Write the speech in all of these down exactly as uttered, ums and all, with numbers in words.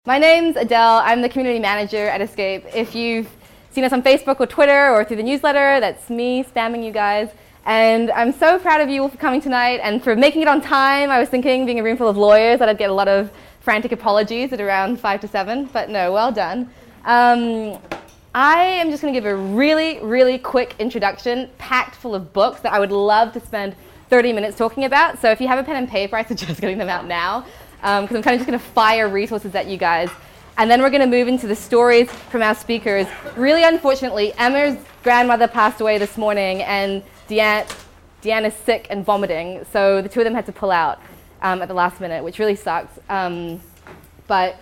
My name's Adele. I'm the community manager at Escape. If you've seen us on Facebook or Twitter or through the newsletter, that's me spamming you guys. And I'm so proud of you all for coming tonight and for making it on time. I was thinking, being a room full of lawyers, that I'd get a lot of frantic apologies at around five to seven, but no, well done. Um, I am just going to give a really, really quick introduction, packed full of books that I would love to spend thirty minutes talking about. So if you have a pen and paper, I suggest getting them out now. Because um, I'm kind of just going to fire resources at you guys. And then we're going to move into the stories from our speakers. Really unfortunately, Emma's grandmother passed away this morning, and Deanne, Deanne is sick and vomiting. So the two of them had to pull out um, at the last minute, which really sucks. Um, but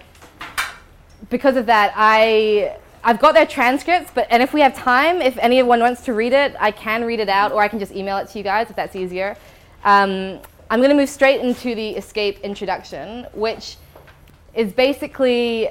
because of that, I, I've got their transcripts, but and if we have time, if anyone wants to read it, I can read it out, or I can just email it to you guys if that's easier. Um, I'm going to move straight into the Escape introduction, which is basically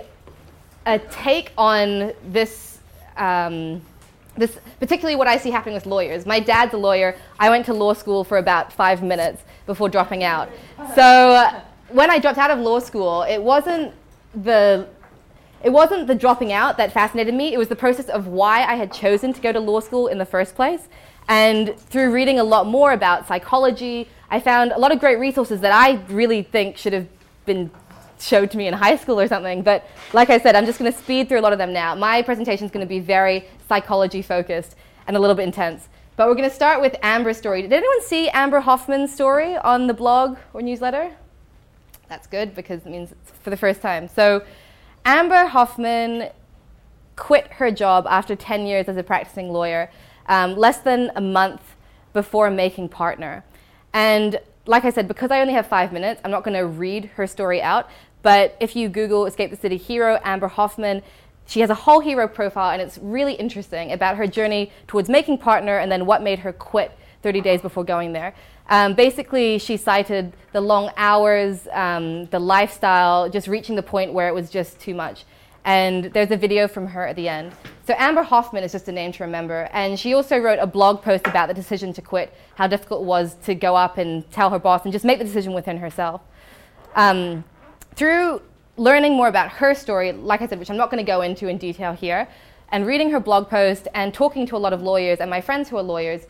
a take on this, um, this, particularly what I see happening with lawyers. My dad's a lawyer. I went to law school for about five minutes before dropping out. So uh, when I dropped out of law school, it wasn't the It wasn't the dropping out that fascinated me. It was the process of why I had chosen to go to law school in the first place. And through reading a lot more about psychology, I found a lot of great resources that I really think should have been showed to me in high school or something. But like I said, I'm just going to speed through a lot of them now. My presentation is going to be very psychology focused and a little bit intense. But we're going to start with Amber's story. Did anyone see Amber Hoffman's story on the blog or newsletter? That's good, because it means it's for the first time. So Amber Hoffman quit her job after ten years as a practicing lawyer, um, less than a month before making partner. And like I said, because I only have five minutes, I'm not going to read her story out. But if you Google Escape the City hero, Amber Hoffman, she has a whole hero profile, and it's really interesting about her journey towards making partner and then what made her quit thirty days before going there. Um, basically, she cited the long hours, um, the lifestyle, just reaching the point where it was just too much. And there's a video from her at the end. So Amber Hoffman is just a name to remember. And she also wrote a blog post about the decision to quit, how difficult it was to go up and tell her boss and just make the decision within herself. Um, through learning more about her story, like I said, which I'm not going to go into in detail here, and reading her blog post and talking to a lot of lawyers and my friends who are lawyers,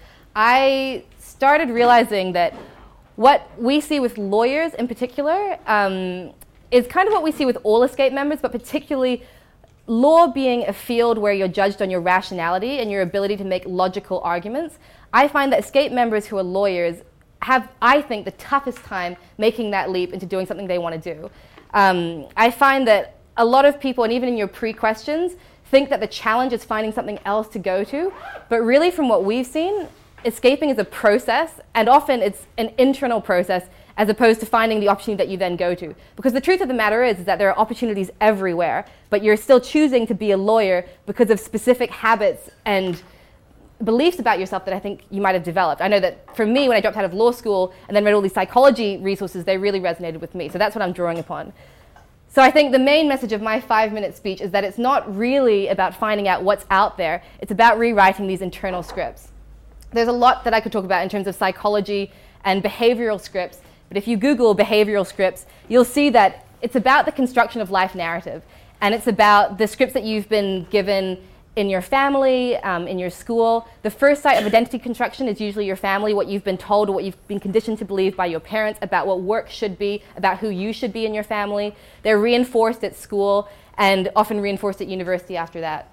I started realizing that what we see with lawyers in particular um, is kind of what we see with all Escape members, but particularly law being a field where you're judged on your rationality and your ability to make logical arguments. I find that Escape members who are lawyers have, I think, the toughest time making that leap into doing something they want to do. Um, I find that a lot of people, and even in your pre-questions, think that the challenge is finding something else to go to, but really from what we've seen, escaping is a process, and often it's an internal process as opposed to finding the opportunity that you then go to. Because the truth of the matter is, is that there are opportunities everywhere, but you're still choosing to be a lawyer because of specific habits and beliefs about yourself that I think you might have developed. I know that for me, when I dropped out of law school and then read all these psychology resources, they really resonated with me. So that's what I'm drawing upon. So I think the main message of my five-minute speech is that it's not really about finding out what's out there. It's about rewriting these internal scripts. There's a lot that I could talk about in terms of psychology and behavioral scripts, but if you Google behavioral scripts, you'll see that it's about the construction of life narrative, and it's about the scripts that you've been given in your family, um, in your school. The first site of identity construction is usually your family, what you've been told or what you've been conditioned to believe by your parents about what work should be, about who you should be in your family. They're reinforced at school and often reinforced at university after that.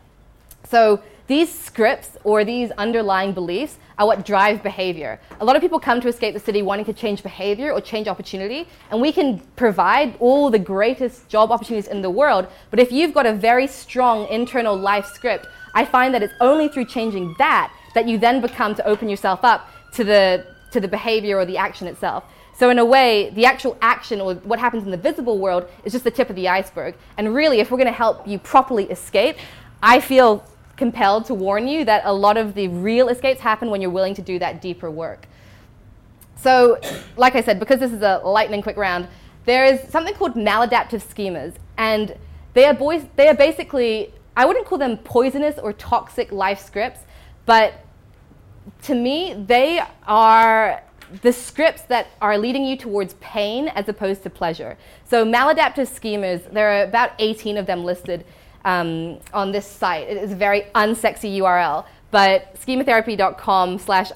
So these scripts or these underlying beliefs are what drive behavior. A lot of people come to Escape the City wanting to change behavior or change opportunity, and we can provide all the greatest job opportunities in the world, but if you've got a very strong internal life script, I find that it's only through changing that that you then become to open yourself up to the, to the behavior or the action itself. So in a way, the actual action or what happens in the visible world is just the tip of the iceberg. And really, if we're going to help you properly escape, I feel compelled to warn you that a lot of the real escapes happen when you're willing to do that deeper work. So, like I said, because this is a lightning quick round, there is something called maladaptive schemas, and they are, boys, they are basically, I wouldn't call them poisonous or toxic life scripts, but to me, they are the scripts that are leading you towards pain as opposed to pleasure. So maladaptive schemas, there are about eighteen of them listed um, on this site. It is a very unsexy U R L, but schematherapy.com slash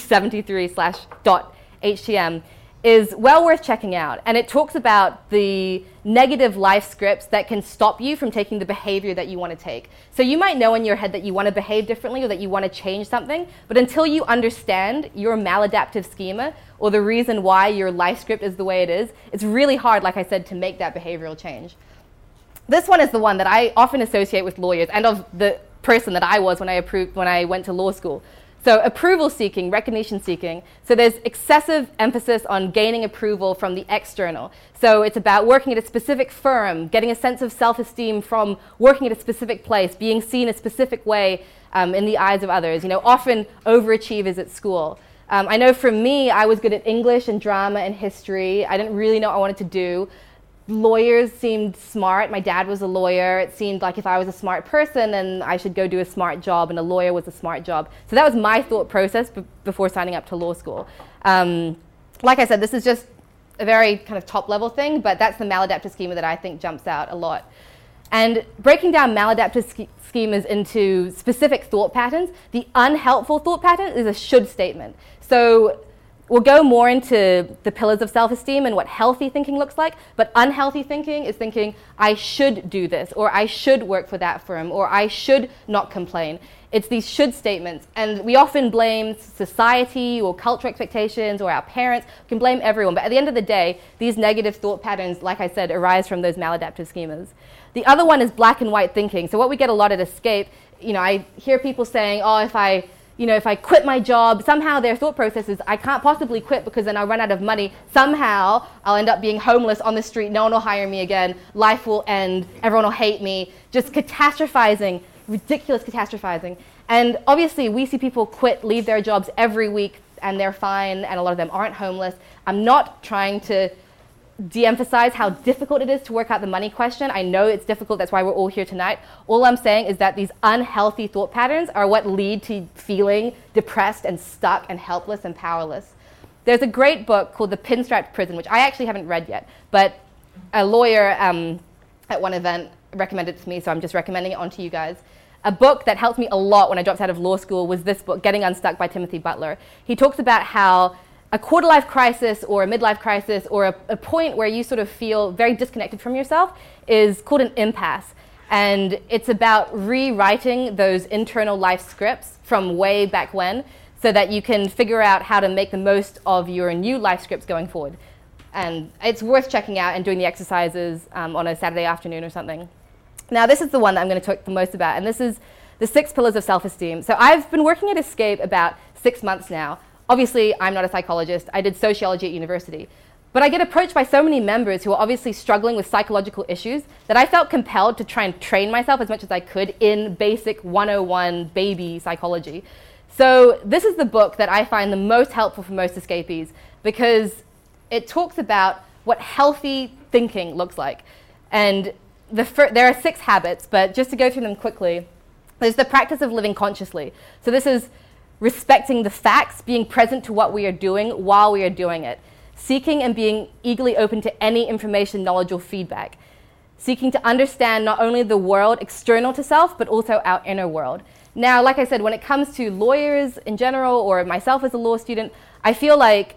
ID73 slash dot HTM is well worth checking out. And it talks about the negative life scripts that can stop you from taking the behavior that you want to take. So you might know in your head that you want to behave differently or that you want to change something, but until you understand your maladaptive schema or the reason why your life script is the way it is, it's really hard, like I said, to make that behavioral change. This one is the one that I often associate with lawyers and of the person that I was when I approved when I went to law school. So approval seeking, recognition seeking. So there's excessive emphasis on gaining approval from the external. So it's about working at a specific firm, getting a sense of self-esteem from working at a specific place, being seen a specific way um, in the eyes of others. You know, often overachievers at school. Um, I know for me, I was good at English and drama and history. I didn't really know what I wanted to do. Lawyers seemed smart. My dad was a lawyer. It seemed like if I was a smart person, then I should go do a smart job, and a lawyer was a smart job. So that was my thought process b- before signing up to law school. Um, like I said, this is just a very kind of top-level thing, but that's the maladaptive schema that I think jumps out a lot. And breaking down maladaptive sch- schemas into specific thought patterns, the unhelpful thought pattern is a should statement. So we'll go more into the pillars of self-esteem and what healthy thinking looks like, but unhealthy thinking is thinking, I should do this, or I should work for that firm, or I should not complain. It's these should statements, and we often blame society or cultural expectations or our parents. We can blame everyone, but at the end of the day, these negative thought patterns, like I said, arise from those maladaptive schemas. The other one is black and white thinking. So what we get a lot at Escape, you know, I hear people saying, oh, if I You know, if I quit my job, somehow their thought process is, I can't possibly quit because then I'll run out of money. Somehow I'll end up being homeless on the street. No one will hire me again. Life will end. Everyone will hate me. Just catastrophizing, ridiculous catastrophizing. And obviously we see people quit, leave their jobs every week, and they're fine, and a lot of them aren't homeless. I'm not trying to de-emphasize how difficult it is to work out the money question. I know it's difficult, that's why we're all here tonight. All I'm saying is that these unhealthy thought patterns are what lead to feeling depressed and stuck and helpless and powerless. There's a great book called The Pinstriped Prison, which I actually haven't read yet, but a lawyer um, at one event recommended it to me, so I'm just recommending it onto you guys. A book that helped me a lot when I dropped out of law school was this book, Getting Unstuck by Timothy Butler. He talks about how a quarter-life crisis or a midlife crisis or a, a point where you sort of feel very disconnected from yourself is called an impasse. And it's about rewriting those internal life scripts from way back when so that you can figure out how to make the most of your new life scripts going forward. And it's worth checking out and doing the exercises um, on a Saturday afternoon or something. Now, this is the one that I'm going to talk the most about, and this is the six pillars of self-esteem. So I've been working at Escape about six months now. Obviously, I'm not a psychologist. I did sociology at university. But I get approached by so many members who are obviously struggling with psychological issues that I felt compelled to try and train myself as much as I could in basic one oh one baby psychology. So this is the book that I find the most helpful for most escapees because it talks about what healthy thinking looks like. And the fir- there are six habits, but just to go through them quickly, there's the practice of living consciously. So this is respecting the facts, being present to what we are doing while we are doing it, seeking and being eagerly open to any information, knowledge, or feedback, seeking to understand not only the world external to self, but also our inner world. Now, like I said, when it comes to lawyers in general, or myself as a law student, I feel like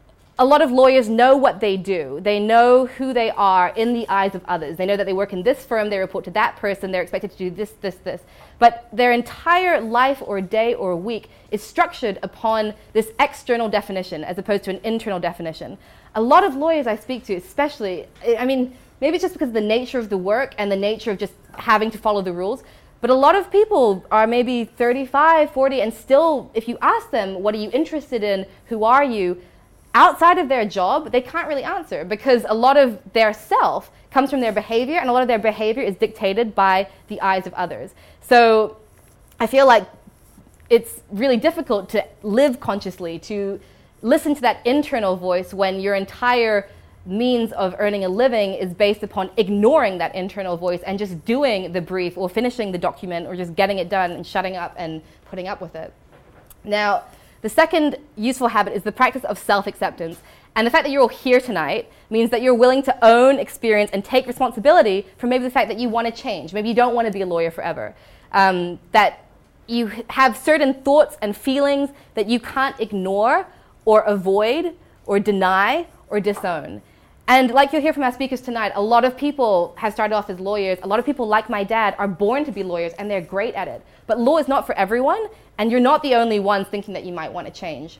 a lot of lawyers know what they do. They know who they are in the eyes of others. They know that they work in this firm, they report to that person, they're expected to do this, this, this. But their entire life or day or week is structured upon this external definition as opposed to an internal definition. A lot of lawyers I speak to, especially, I mean, maybe it's just because of the nature of the work and the nature of just having to follow the rules, but a lot of people are maybe thirty-five, forty, and still, if you ask them, what are you interested in, who are you, outside of their job, they can't really answer because a lot of their self comes from their behavior, and a lot of their behavior is dictated by the eyes of others. So I feel like it's really difficult to live consciously, to listen to that internal voice when your entire means of earning a living is based upon ignoring that internal voice and just doing the brief or finishing the document or just getting it done and shutting up and putting up with it. Now, The second useful habit is the practice of self-acceptance. And the fact that you're all here tonight means that you're willing to own, experience, and take responsibility for maybe the fact that you want to change. Maybe you don't want to be a lawyer forever. Um, that you have certain thoughts and feelings that you can't ignore or avoid or deny or disown. And like you'll hear from our speakers tonight, a lot of people have started off as lawyers. A lot of people, like my dad, are born to be lawyers, and they're great at it. But law is not for everyone, and you're not the only ones thinking that you might want to change.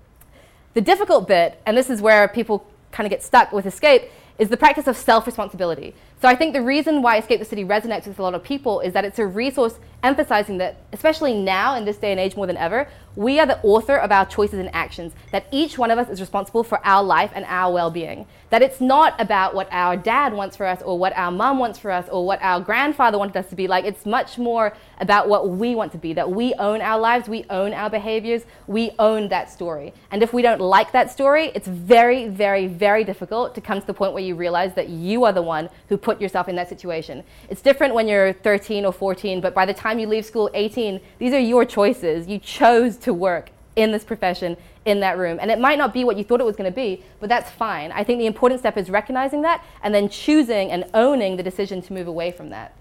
The difficult bit, and this is where people kind of get stuck with Escape, is the practice of self-responsibility. So I think the reason why Escape the City resonates with a lot of people is that it's a resource emphasizing that, especially now in this day and age more than ever, we are the author of our choices and actions, that each one of us is responsible for our life and our well-being. That it's not about what our dad wants for us or what our mom wants for us or what our grandfather wanted us to be like. It's much more about what we want to be, that we own our lives, we own our behaviors, we own that story. And if we don't like that story, it's very, very, very difficult to come to the point where you realize that you are the one who put yourself in that situation. It's different when you're thirteen or fourteen, but by the time you leave school, eighteen, these are your choices. You chose to work in this profession, in that room. And it might not be what you thought it was going to be, but that's fine. I think the important step is recognizing that and then choosing and owning the decision to move away from that.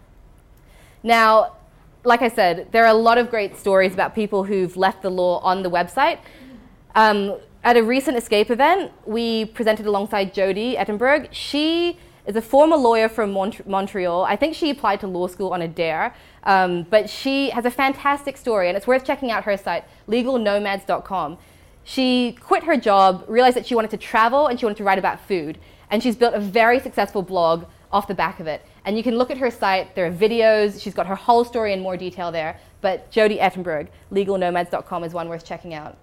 Now, like I said, there are a lot of great stories about people who've left the law on the website. Um, at a recent Escape event, we presented alongside Jody Ettenberg. She is a former lawyer from Mont- Montreal. I think she applied to law school on a dare, um, but she has a fantastic story, and it's worth checking out her site, legal nomads dot com. She quit her job, realized that she wanted to travel, and she wanted to write about food, and she's built a very successful blog off the back of it. And you can look at her site, there are videos, she's got her whole story in more detail there, but Jody Ettenberg, legal nomads dot com is one worth checking out.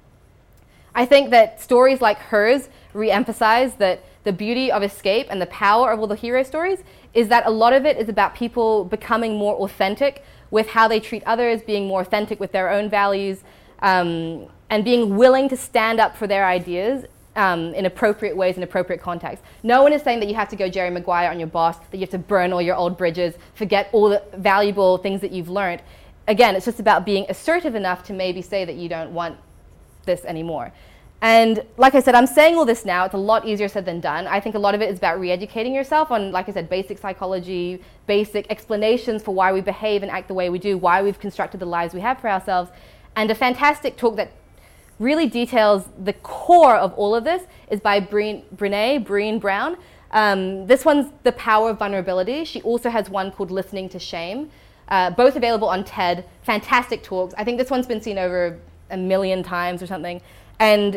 I think that stories like hers re-emphasize that the beauty of Escape and the power of all the hero stories is that a lot of it is about people becoming more authentic with how they treat others, being more authentic with their own values, um, and being willing to stand up for their ideas um, in appropriate ways, in appropriate contexts. No one is saying that you have to go Jerry Maguire on your boss, that you have to burn all your old bridges, forget all the valuable things that you've learned. Again, it's just about being assertive enough to maybe say that you don't want this anymore. And like I said, I'm saying all this now, it's a lot easier said than done. I think a lot of it is about re-educating yourself on, like I said, basic psychology, basic explanations for why we behave and act the way we do, why we've constructed the lives we have for ourselves. And a fantastic talk that really details the core of all of this is by Brene, Brene, Brene Brown. Um, this one's The Power of Vulnerability. She also has one called Listening to Shame. Uh, both available on TED. Fantastic talks. I think this one's been seen over a million times or something. And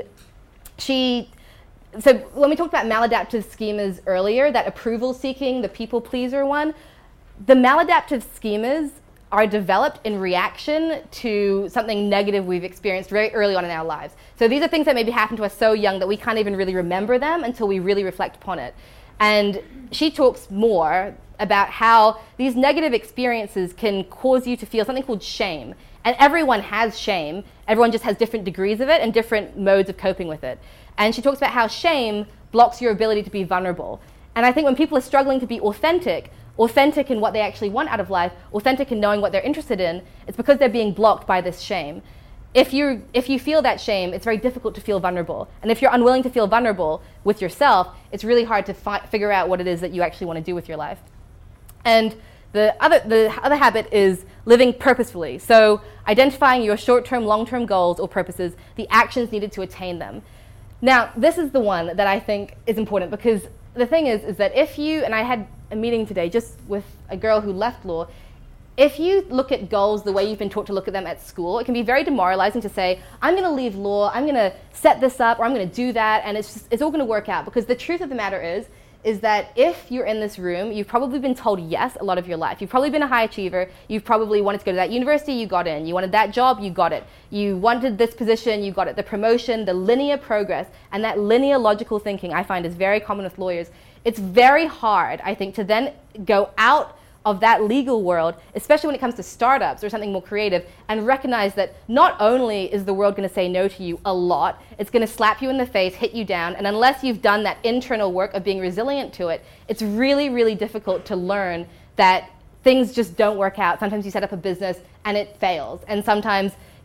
she, so when we talked about maladaptive schemas earlier, that approval seeking, the people pleaser one, the maladaptive schemas are developed in reaction to something negative we've experienced very early on in our lives. So these are things that maybe happened to us so young that we can't even really remember them until we really reflect upon it. And she talks more about how these negative experiences can cause you to feel something called shame. And everyone has shame. Everyone just has different degrees of it and different modes of coping with it. And she talks about how shame blocks your ability to be vulnerable. And I think when people are struggling to be authentic, authentic in what they actually want out of life, authentic in knowing what they're interested in, it's because they're being blocked by this shame. If you if you feel that shame, it's very difficult to feel vulnerable. And if you're unwilling to feel vulnerable with yourself, it's really hard to fi- figure out what it is that you actually want to do with your life. And the other the other habit is living purposefully. So identifying your short-term, long-term goals or purposes, the actions needed to attain them. Now, this is the one that I think is important, because the thing is, is that if you, and I had a meeting today just with a girl who left law, if you look at goals the way you've been taught to look at them at school, it can be very demoralizing to say, I'm going to leave law, I'm going to set this up, or I'm going to do that, and it's just, it's all going to work out. Because the truth of the matter is, is that if you're in this room, you've probably been told yes a lot of your life. You've probably been a high achiever. You've probably wanted to go to that university, you got in. You wanted that job, you got it. You wanted this position, you got it. The promotion, the linear progress, and that linear logical thinking I find is very common with lawyers. It's very hard, I think, to then go out of that legal world, especially when it comes to startups or something more creative, and recognize that not only is the world going to say no to you a lot, it's going to slap you in the face, hit you down, and unless you've done that internal work of being resilient to it, it's really, really difficult to learn that things just don't work out. Sometimes you set up a business and it fails, and sometimes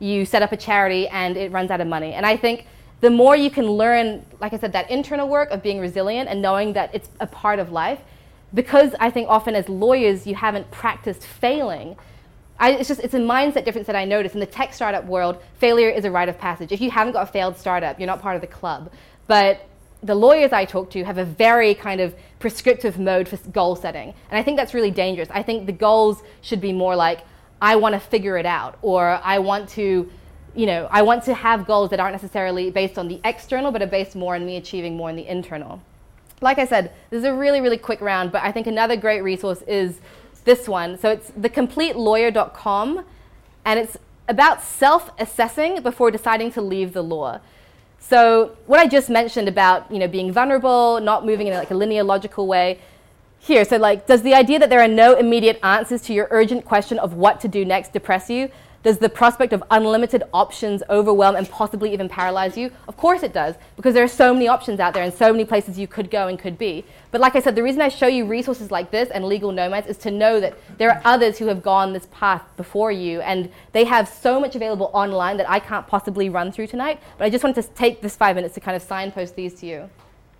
you set up a charity and it runs out of money. And I think the more you can learn, like I said, that internal work of being resilient and knowing that it's a part of life, because I think often as lawyers you haven't practiced failing, I, it's just it's a mindset difference that I notice. In the tech startup world, failure is a rite of passage. If you haven't got a failed startup, you're not part of the club. But the lawyers I talk to have a very kind of prescriptive mode for goal setting. And I think that's really dangerous. I think the goals should be more like, I want to figure it out, or I want to, you know, I want to have goals that aren't necessarily based on the external, but are based more on me achieving more in the internal. Like I said, this is a really, really quick round, but I think another great resource is this one. So it's the complete lawyer dot com, and it's about self-assessing before deciding to leave the law. So what I just mentioned about, you know, being vulnerable, not moving in like a linear logical way, here, so like, does the idea that there are no immediate answers to your urgent question of what to do next depress you? Does the prospect of unlimited options overwhelm and possibly even paralyze you? Of course it does, because there are so many options out there and so many places you could go and could be. But like I said, the reason I show you resources like this and Legal Nomads is to know that there are others who have gone this path before you, and they have so much available online that I can't possibly run through tonight. But I just wanted to take this five minutes to kind of signpost these to you.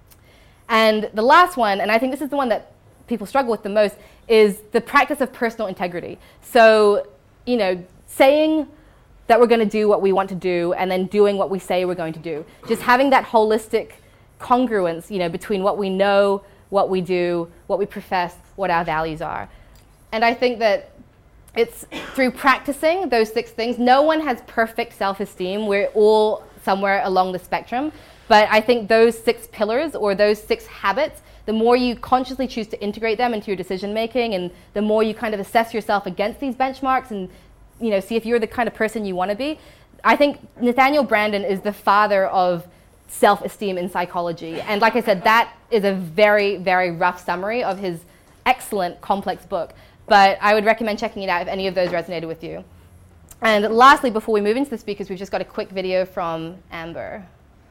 And the last one, and I think this is the one that people struggle with the most, is the practice of personal integrity. So, you know, saying that we're going to do what we want to do and then doing what we say we're going to do. Just having that holistic congruence, you know, between what we know, what we do, what we profess, what our values are. And I think that it's through practicing those six things. No one has perfect self-esteem. We're all somewhere along the spectrum. But I think those six pillars or those six habits, the more you consciously choose to integrate them into your decision making, and the more you kind of assess yourself against these benchmarks and, you know, see if you're the kind of person you want to be. I think Nathaniel Branden is the father of self-esteem in psychology. And like I said, that is a very, very rough summary of his excellent, complex book. But I would recommend checking it out if any of those resonated with you. And lastly, before we move into the speakers, we've just got a quick video from Amber.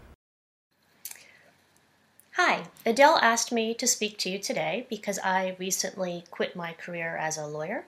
Hi, Adele asked me to speak to you today because I recently quit my career as a lawyer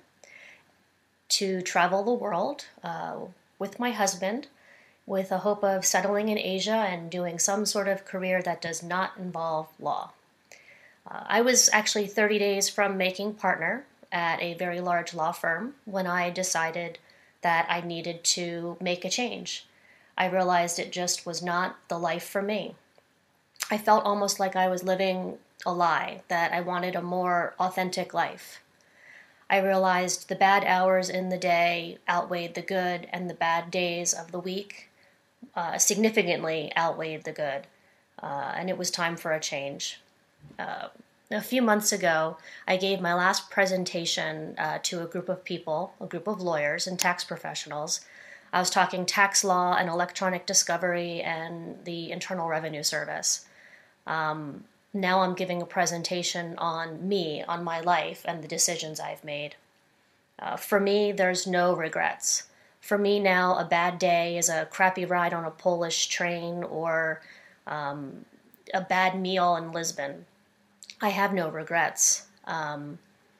to travel the world uh, with my husband with a hope of settling in Asia and doing some sort of career that does not involve law. Uh, I was actually thirty days from making partner at a very large law firm when I decided that I needed to make a change. I realized it just was not the life for me. I felt almost like I was living a lie, that I wanted a more authentic life. I realized the bad hours in the day outweighed the good, and the bad days of the week uh, significantly outweighed the good, uh, and it was time for a change. Uh, a few months ago, I gave my last presentation uh, to a group of people, a group of lawyers and tax professionals. I was talking tax law and electronic discovery and the Internal Revenue Service. Um, now I'm giving a presentation on me, on my life, and the decisions I've made. Uh, for me, there's no regrets. For me now, a bad day is a crappy ride on a Polish train or um, a bad meal in Lisbon. I have no regrets. Um,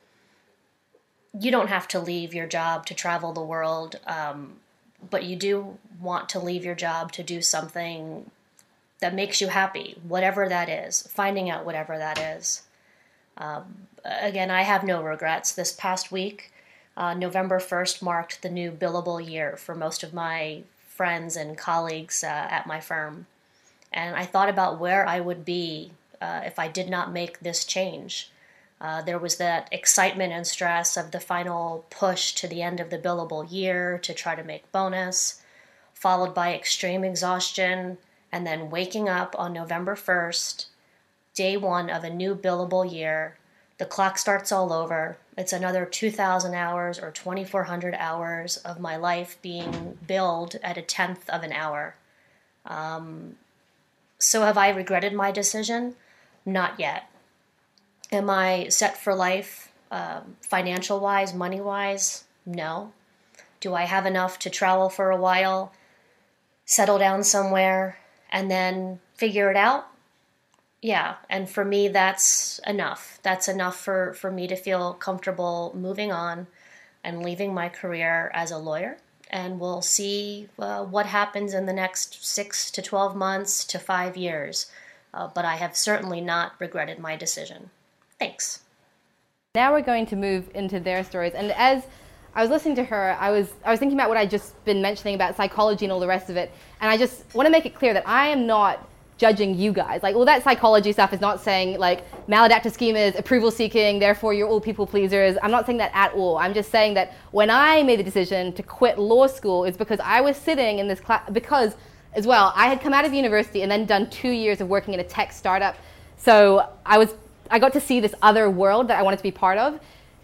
you don't have to leave your job to travel the world, um, but you do want to leave your job to do something that makes you happy, whatever that is, finding out whatever that is. Um, again, I have no regrets. This past week, uh, November first marked the new billable year for most of my friends and colleagues uh, at my firm. And I thought about where I would be uh, if I did not make this change. Uh, there was that excitement and stress of the final push to the end of the billable year to try to make bonus, followed by extreme exhaustion, and then waking up on November first, day one of a new billable year. The clock starts all over. It's another two thousand hours or twenty-four hundred hours of my life being billed at a tenth of an hour. Um, so have I regretted my decision? Not yet. Am I set for life, um, financial-wise, money-wise? No. Do I have enough to travel for a while, settle down somewhere, and then figure it out? Yeah, and for me, that's enough. That's enough for, for me to feel comfortable moving on and leaving my career as a lawyer and we'll see uh, what happens in the next six to twelve months to five years. Uh, but I have certainly not regretted my decision. Thanks. Now we're going to move into their stories. And as I was listening to her, I was I was thinking about what I'd just been mentioning about psychology and all the rest of it. And I just want to make it clear that I am not judging you guys. Like, all that psychology stuff is not saying, like, maladaptive schemas, approval seeking, therefore you're all people pleasers. I'm not saying that at all. I'm just saying that when I made the decision to quit law school, it's because I was sitting in this class, because as well, I had come out of university and then done two years of working in a tech startup. So I was, I got to see this other world that I wanted to be part of.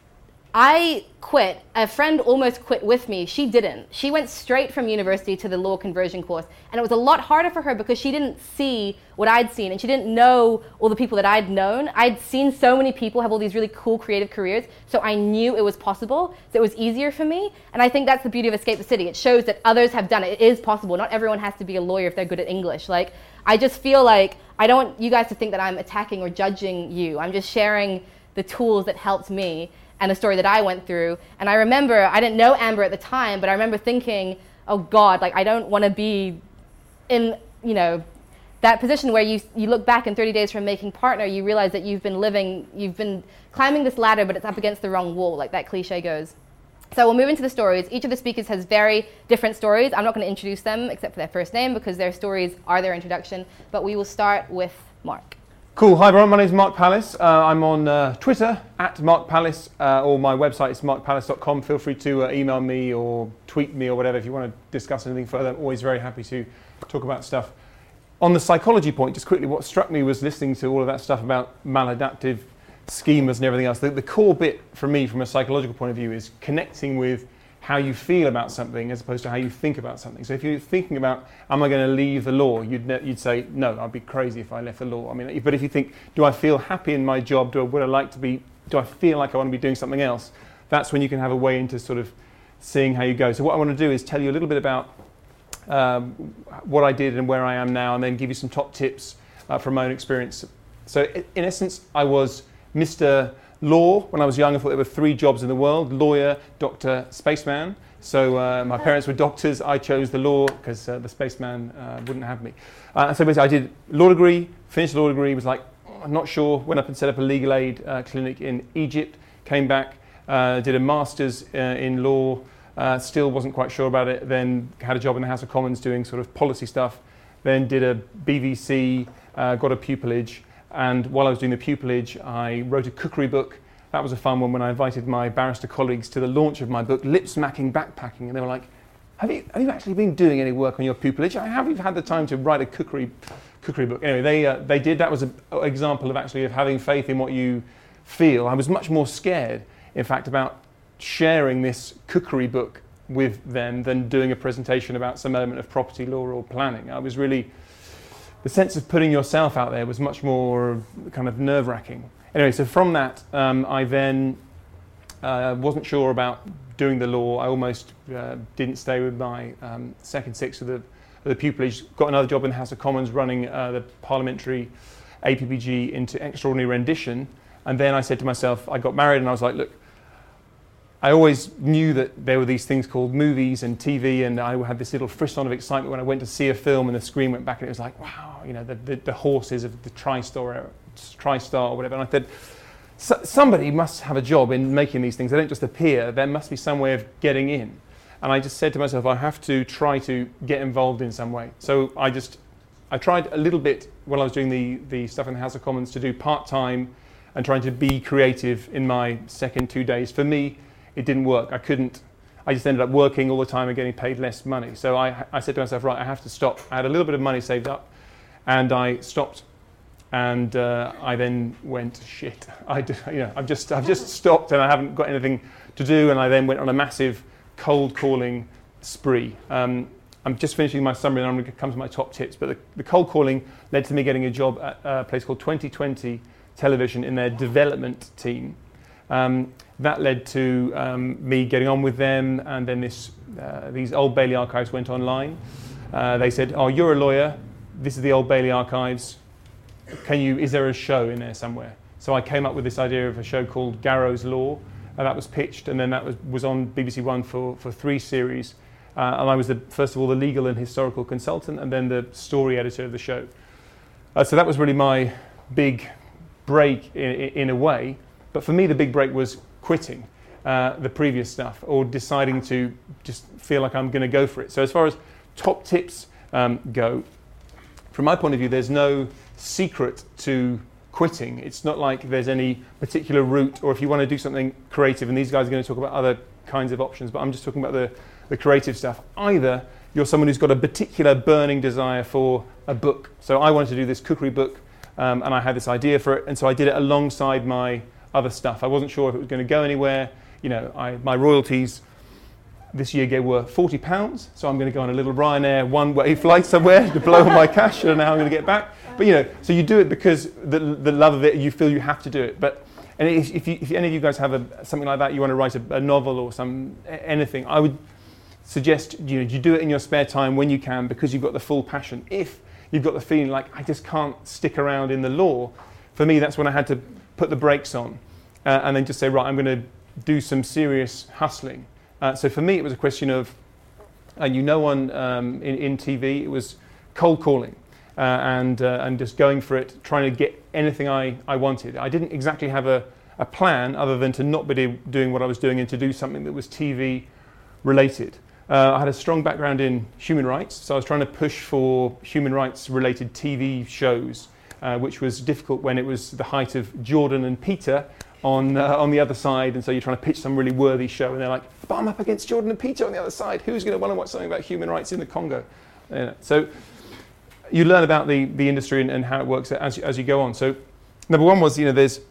I quit. A friend almost quit with me. She didn't. She went straight from university to the law conversion course. And it was a lot harder for her because she didn't see what I'd seen, and she didn't know all the people that I'd known. I'd seen so many people have all these really cool creative careers, so I knew it was possible. So it was easier for me. And I think that's the beauty of Escape the City. It shows that others have done it. It is possible. Not everyone has to be a lawyer if they're good at English. Like, I just feel like I don't want you guys to think that I'm attacking or judging you. I'm just sharing the tools that helped me and the story that I went through. And I remember, I didn't know Amber at the time, but I remember thinking, oh God, like, I don't want to be in, you know, that position where you you look back in thirty days from making partner, you realize that you've been living, you've been climbing this ladder, but it's up against the wrong wall, like that cliche goes. So we'll move into the stories. Each of the speakers has very different stories. I'm not going to introduce them except for their first name because their stories are their introduction, but we will start with Mark. Cool. Hi everyone, my name is Mark Pallis. Uh, I'm on uh, Twitter, at Mark Pallis, uh, or my website is mark pallis dot com. Feel free to uh, email me or tweet me or whatever if you want to discuss anything further. I'm always very happy to talk about stuff. On the psychology point, just quickly, what struck me was listening to all of that stuff about maladaptive schemas and everything else. The, the core bit for me from a psychological point of view is connecting with how you feel about something as opposed to how you think about something. So if you're thinking about, am I going to leave the law? You'd, ne- you'd say, no, I'd be crazy if I left the law. I mean, but if you think, do I feel happy in my job? Do I, would I like to be, do I feel like I want to be doing something else? That's when you can have a way into sort of seeing how you go. So what I want to do is tell you a little bit about um, what I did and where I am now, and then give you some top tips uh, from my own experience. So in essence, I was Mister Law. When I was young, I thought there were three jobs in the world: lawyer, doctor, spaceman. So uh, my parents were doctors. I chose the law because uh, the spaceman uh, wouldn't have me. Uh, so basically I did law degree, finished the law degree, was like, oh, I'm not sure, went up and set up a legal aid uh, clinic in Egypt, came back, uh, did a master's uh, in law, uh, still wasn't quite sure about it, then had a job in the House of Commons doing sort of policy stuff, then did a B V C, uh, got a pupillage. And while I was doing the pupillage, I wrote a cookery book. That was a fun one when I invited my barrister colleagues to the launch of my book, Lip Smacking Backpacking. And they were like, have you, have you actually been doing any work on your pupillage? Have you had the time to write a cookery cookery book? Anyway, they, uh, they did. That was an example of actually of having faith in what you feel. I was much more scared, in fact, about sharing this cookery book with them than doing a presentation about some element of property law or planning. I was really... The sense of putting yourself out there was much more kind of nerve-wracking. Anyway, so from that, um, I then uh, wasn't sure about doing the law. I almost uh, didn't stay with my um, second six of the, of the pupillage. Got another job in the House of Commons running uh, the parliamentary A P P G into extraordinary rendition. And then I said to myself, I got married and I was like, look, I always knew that there were these things called movies and T V, and I had this little frisson of excitement when I went to see a film and the screen went back and it was like, wow, you know, the, the, the horses of the TriStar, TriStar or whatever. And I said, so, somebody must have a job in making these things. They don't just appear. There must be some way of getting in. And I just said to myself, I have to try to get involved in some way. So I just, I tried a little bit while I was doing the, the stuff in the House of Commons to do part-time and trying to be creative in my second two days. For me, it didn't work. I couldn't, I just ended up working all the time and getting paid less money. So I, I said to myself, right, I have to stop. I had a little bit of money saved up and I stopped. And uh, I then went, shit, I do, you know, I've just, I've just stopped and I haven't got anything to do. And I then went on a massive cold calling spree. Um, I'm just finishing my summary and I'm going to come to my top tips. But the, the cold calling led to me getting a job at a place called twenty twenty Television in their development team. Um, that led to um, me getting on with them, and then this, uh, these Old Bailey archives went online. Uh, they said, oh, you're a lawyer, this is the Old Bailey archives, can you, is there a show in there somewhere? So I came up with this idea of a show called Garrow's Law, and that was pitched, and then that was, was on B B C One for, for three series. Uh, and I was, the, first of all, the legal and historical consultant, and then the story editor of the show. Uh, so that was really my big break in, in a way. But for me, the big break was quitting uh, the previous stuff, or deciding to just feel like I'm going to go for it. So as far as top tips um, go, from my point of view, there's no secret to quitting. It's not like there's any particular route, or if you want to do something creative, and these guys are going to talk about other kinds of options, but I'm just talking about the, the creative stuff. Either you're someone who's got a particular burning desire for a book. So I wanted to do this cookery book, um, and I had this idea for it, and so I did it alongside my other stuff. I wasn't sure if it was going to go anywhere. You know, I, my royalties this year were forty pounds, so I'm going to go on a little Ryanair one-way flight somewhere to blow all my cash, and now I'm going to get back. But you know, so you do it because the the love of it, you feel you have to do it. But and if, if, you, if any of you guys have a, something like that, you want to write a, a novel or some anything, I would suggest you know you do it in your spare time when you can, because you've got the full passion. If you've got the feeling like I just can't stick around in the law, for me that's when I had to put the brakes on uh, and then just say, right, I'm going to do some serious hustling. Uh, so for me, it was a question of, and you know, on um, in, in T V, it was cold calling uh, and uh, and just going for it, trying to get anything I, I wanted. I didn't exactly have a, a plan other than to not be do, doing what I was doing and to do something that was T V related. Uh, I had a strong background in human rights, so I was trying to push for human rights related T V shows, uh, which was difficult when it was the height of Jordan and Peter on uh, on the other side, and so you're trying to pitch some really worthy show, and they're like, but I'm up against Jordan and Peter on the other side. Who's going to want to watch something about human rights in the Congo? Uh, so you learn about the, the industry and, and how it works as you, as you go on. So number one was, you know, there's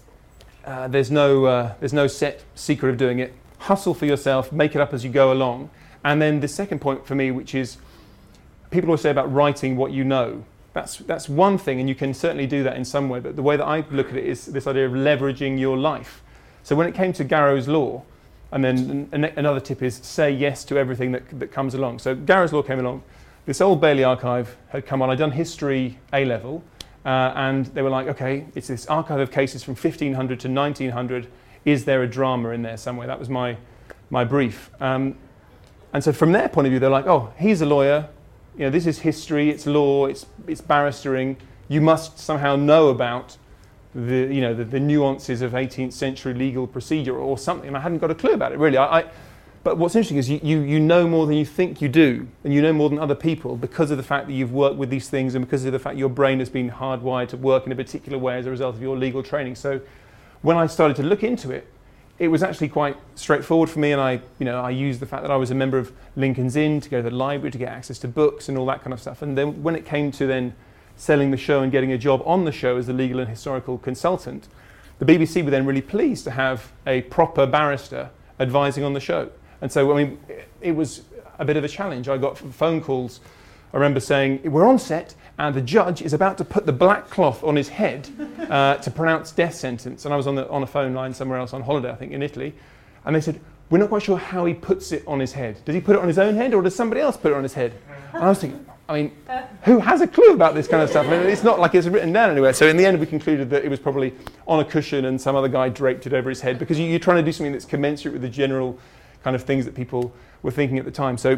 uh, there's no uh, there's no set secret of doing it. Hustle for yourself, make it up as you go along. And then the second point for me, which is, people always say about writing what you know. That's that's one thing, and you can certainly do that in some way, but the way that I look at it is this idea of leveraging your life. So when it came to Garrow's Law, and then an, another tip is say yes to everything that, that comes along. So Garrow's Law came along, this Old Bailey archive had come on, I'd done history A-level, uh, and they were like, okay, it's this archive of cases from fifteen hundred to nineteen hundred, is there a drama in there somewhere? That was my, my brief. Um, and so from their point of view, they're like, oh, he's a lawyer, you know, this is history, it's law, it's it's barristering. You must somehow know about the you know the, the nuances of eighteenth century legal procedure or something. And I hadn't got a clue about it really. I, I but what's interesting is you, you you know more than you think you do, and you know more than other people because of the fact that you've worked with these things, and because of the fact your brain has been hardwired to work in a particular way as a result of your legal training. So when I started to look into it, it was actually quite straightforward for me, and I, you know, I used the fact that I was a member of Lincoln's Inn to go to the library to get access to books and all that kind of stuff. And then when it came to then selling the show and getting a job on the show as a legal and historical consultant, the B B C were then really pleased to have a proper barrister advising on the show. And so, I mean, it was a bit of a challenge. I got phone calls, I remember saying, we're on set, and the judge is about to put the black cloth on his head uh, to pronounce death sentence. And I was on the on a phone line somewhere else on holiday, I think in Italy. And they said, we're not quite sure how he puts it on his head. Does he put it on his own head, or does somebody else put it on his head? And I was thinking, I mean, who has a clue about this kind of stuff? I mean, it's not like it's written down anywhere. So in the end, we concluded that it was probably on a cushion and some other guy draped it over his head, because you, you're trying to do something that's commensurate with the general kind of things that people were thinking at the time. So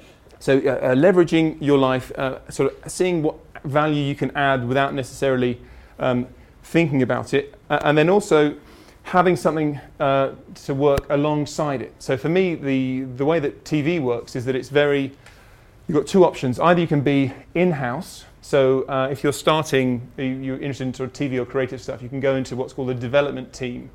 So uh, uh, leveraging your life, uh, sort of seeing what value you can add without necessarily um, thinking about it, uh, and then also having something uh, to work alongside it. So for me, the the way that T V works is that it's very, you've got two options. Either you can be in-house, so uh, if you're starting, you're interested in sort of T V or creative stuff, you can go into what's called a development team.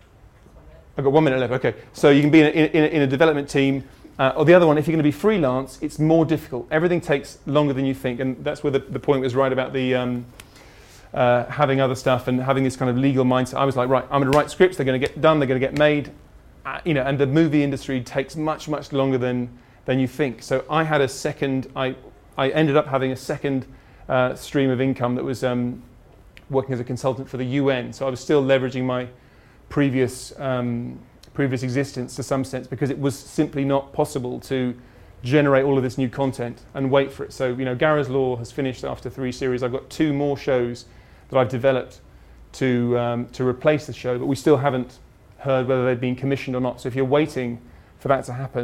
I've got one minute left, okay. So you can be in a, in a, in a development team. Uh, or the other one, if you're going to be freelance, it's more difficult. Everything takes longer than you think, and that's where the, the point was right about the um, uh, having other stuff and having this kind of legal mindset. I was like, right, I'm going to write scripts, they're going to get done, they're going to get made, uh, you know. And the movie industry takes much, much longer than than you think. So I had a second, I I ended up having a second uh, stream of income that was um, working as a consultant for the U N. So I was still leveraging my previous. Um, previous existence to some sense, because it was simply not possible to generate all of this new content and wait for it. So, you know, Garrow's Law has finished after three series. I've got two more shows that I've developed to um, to replace the show, but we still haven't heard whether they've been commissioned or not. So if you're waiting for that to happen,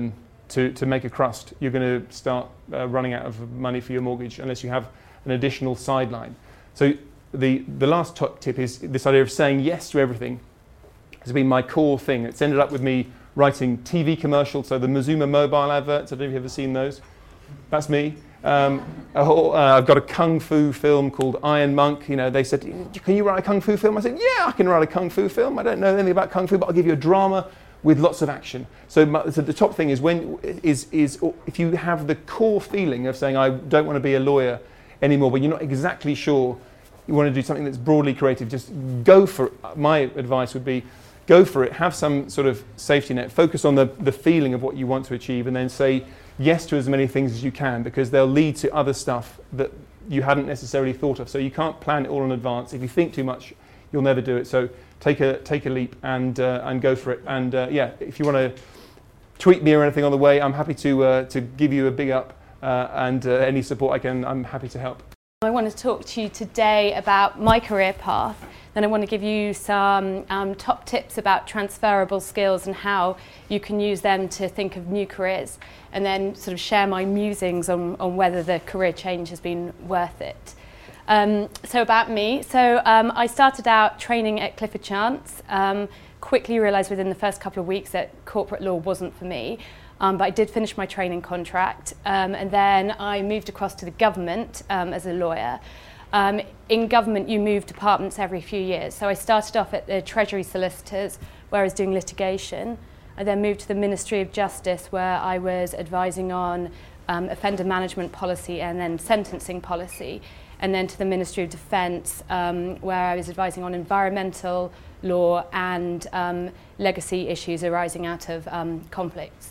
to, to make a crust. You're going to start uh, running out of money for your mortgage unless you have an additional sideline. So the, the last top tip is this idea of saying yes to everything has been my core thing. It's ended up with me writing T V commercials, so the Mazuma mobile adverts. I don't know if you've ever seen those. That's me. Um, a whole, uh, I've got a kung fu film called Iron Monk. You know, they said, "Can you write a kung fu film?" I said, "Yeah, I can write a kung fu film. I don't know anything about kung fu, but I'll give you a drama with lots of action." So, my, so the top thing is when is is if you have the core feeling of saying, "I don't want to be a lawyer anymore," but you're not exactly sure you want to do something that's broadly creative, just go for it. My advice would be, go for it. Have some sort of safety net. Focus on the the feeling of what you want to achieve, and then say yes to as many things as you can, because they'll lead to other stuff that you hadn't necessarily thought of. So you can't plan it all in advance. If you think too much, you'll never do it. So take a take a leap and uh, and go for it. And uh, yeah, if you want to tweet me or anything on the way, I'm happy to uh, to give you a big up uh, and uh, any support I can. I'm happy to help. I want to talk to you today about my career path. Then I want to give you some um, top tips about transferable skills and how you can use them to think of new careers, and then sort of share my musings on, on whether the career change has been worth it. Um, so about me, so um, I started out training at Clifford Chance, um, quickly realised within the first couple of weeks that corporate law wasn't for me. Um, but I did finish my training contract, um, and then I moved across to the government um, as a lawyer. Um, in government, you move departments every few years. So I started off at the Treasury Solicitors, where I was doing litigation. I then moved to the Ministry of Justice, where I was advising on um, offender management policy and then sentencing policy. And then to the Ministry of Defence, um, where I was advising on environmental law and um, legacy issues arising out of um, conflicts.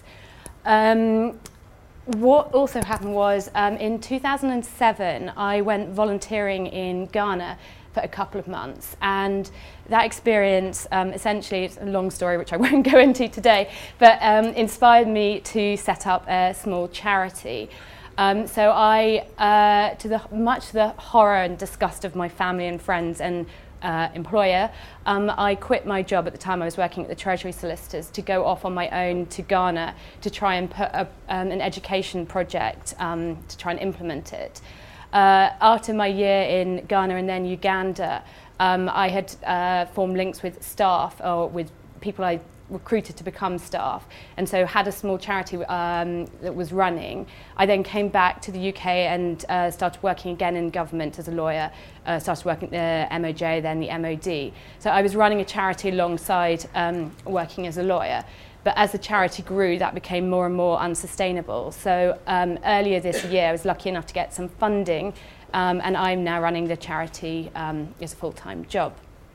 Um, what also happened was um, in two thousand seven I went volunteering in Ghana for a couple of months, and that experience um, essentially, it's a long story which I won't go into today, but um, inspired me to set up a small charity. Um, so I, uh, to the much to the horror and disgust of my family and friends and Uh, employer, um, I quit my job at the time. I was working at the Treasury Solicitors to go off on my own to Ghana to try and put a, um, an education project um, to try and implement it. Uh, after my year in Ghana and then Uganda, um, I had uh, formed links with staff or with people I recruited to become staff, and so had a small charity um, that was running. I then came back to the U K and uh, started working again in government as a lawyer, uh, started working at the M O J, then the M O D. So I was running a charity alongside um, working as a lawyer. But as the charity grew, that became more and more unsustainable. So um, earlier this year, I was lucky enough to get some funding, um, and I'm now running the charity um, as a full-time job.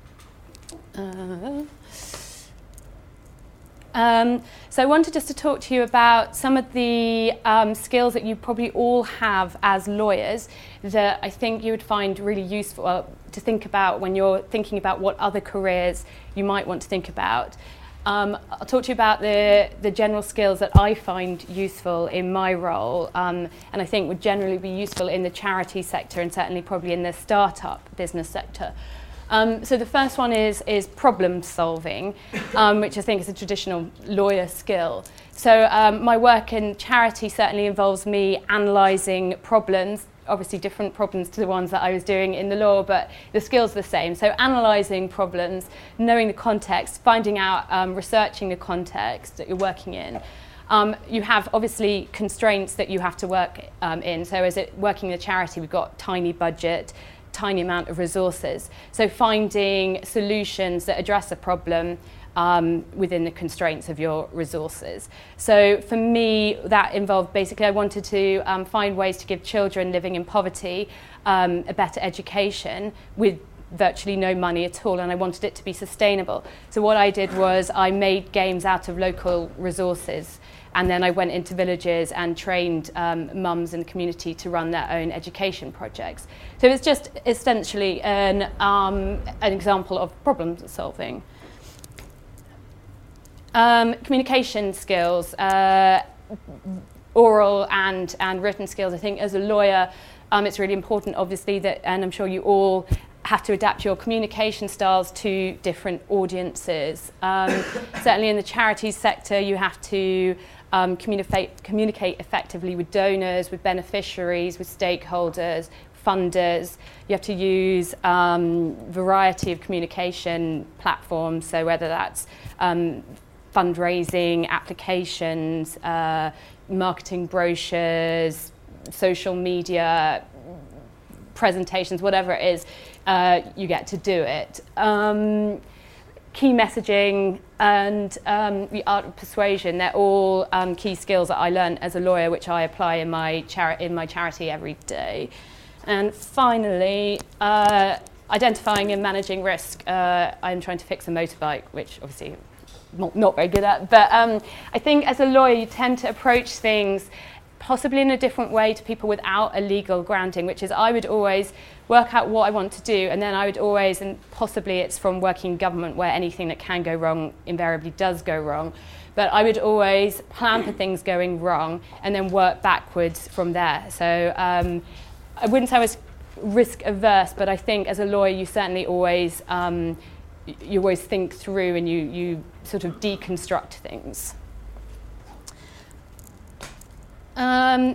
Uh, Um, so I wanted just to talk to you about some of the um, skills that you probably all have as lawyers that I think you would find really useful uh, to think about when you're thinking about what other careers you might want to think about. Um, I'll talk to you about the, the general skills that I find useful in my role, um, and I think would generally be useful in the charity sector and certainly probably in the startup business sector. Um, so the first one is, is problem solving, um, which I think is a traditional lawyer skill. So um, my work in charity certainly involves me analysing problems, obviously different problems to the ones that I was doing in the law, but the skills are the same. So analysing problems, knowing the context, finding out, um, researching the context that you're working in. Um, you have obviously constraints that you have to work um, in. So as it working in a charity, we've got tiny budget, tiny amount of resources. So finding solutions that address a problem um, within the constraints of your resources. So for me, that involved basically I wanted to um, find ways to give children living in poverty um, a better education with virtually no money at all, and I wanted it to be sustainable. So what I did was I made games out of local resources, and then I went into villages and trained um, mums in the community to run their own education projects. So it's just essentially an, um, an example of problem solving. Um, communication skills, uh, oral and, and written skills. I think as a lawyer, um, it's really important, obviously, that, and I'm sure you all have to adapt your communication styles to different audiences. Um, certainly in the charities sector, you have to um, communicate, communicate effectively with donors, with beneficiaries, with stakeholders, funders. You have to use um, variety of communication platforms, so whether that's um, fundraising, applications, uh, marketing brochures, social media, presentations, whatever it is, uh, you get to do it. Um, key messaging and um, the art of persuasion, they're all um, key skills that I learned as a lawyer, which I apply in my, chari- in my charity every day. And finally, uh, identifying and managing risk. Uh, I'm trying to fix a motorbike, which obviously not, not very good at, but um, I think as a lawyer you tend to approach things possibly in a different way to people without a legal grounding, which is I would always work out what I want to do, and then I would always, and possibly it's from working in government where anything that can go wrong invariably does go wrong, but I would always plan for things going wrong and then work backwards from there. So um, I wouldn't say I was risk averse, but I think as a lawyer you certainly always um, you always think through and you, you sort of deconstruct things. Um,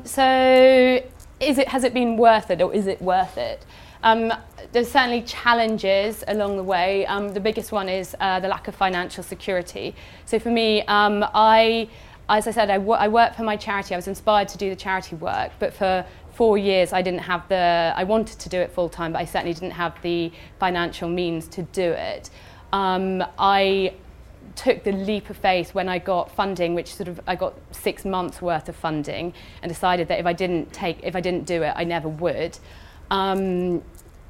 so is it, has it been worth it, or is it worth it? Um, there's certainly challenges along the way. Um, the biggest one is uh, the lack of financial security. So for me, um, I, as I said, I, w- I work for my charity. I was inspired to do the charity work, but for four years I didn't have the, I wanted to do it full time, but I certainly didn't have the financial means to do it. Um, I took the leap of faith when I got funding, which sort of I got six months worth of funding, and decided that if I didn't take, if I didn't do it, I never would. Um,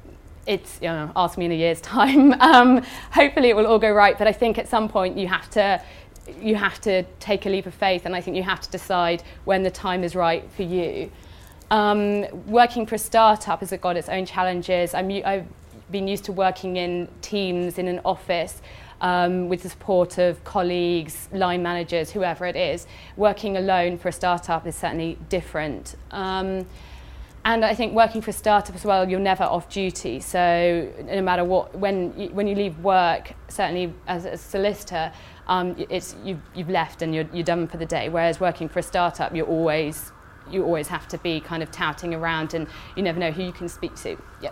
it's, you know, ask me in a year's time. Um, hopefully it will all go right, but I think at some point you have to, you have to take a leap of faith, and I think you have to decide when the time is right for you. Um, working for a startup has got its own challenges. I'm, I've been used to working in teams in an office, Um, with the support of colleagues, line managers, whoever it is. Working alone for a startup is certainly different. Um, and I think working for a startup as well, you're never off duty. So no matter what, when you, when you leave work, certainly as a solicitor, um, it's you've, you've left and you're, you're done for the day. Whereas working for a startup, you're always you always have to be kind of touting around, and you never know who you can speak to. Yep.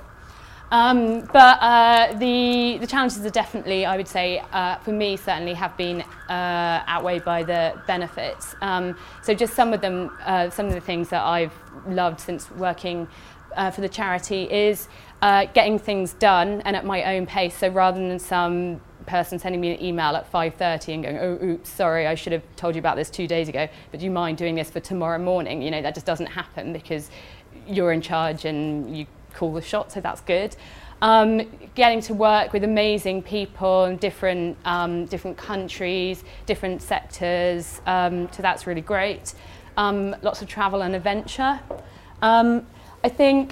Um, but uh, the the challenges are definitely, I would say, uh, for me certainly have been uh, outweighed by the benefits. Um, so just some of them, uh, some of the things that I've loved since working uh, for the charity is uh, getting things done and at my own pace. So rather than some person sending me an email at five thirty and going, oh, oops, sorry, I should have told you about this two days ago, but do you mind doing this for tomorrow morning? You know, that just doesn't happen because you're in charge and you call the shot, so that's good. Um, getting to work with amazing people in different um, different countries, different sectors, um, so that's really great. Um, lots of travel and adventure. Um, I think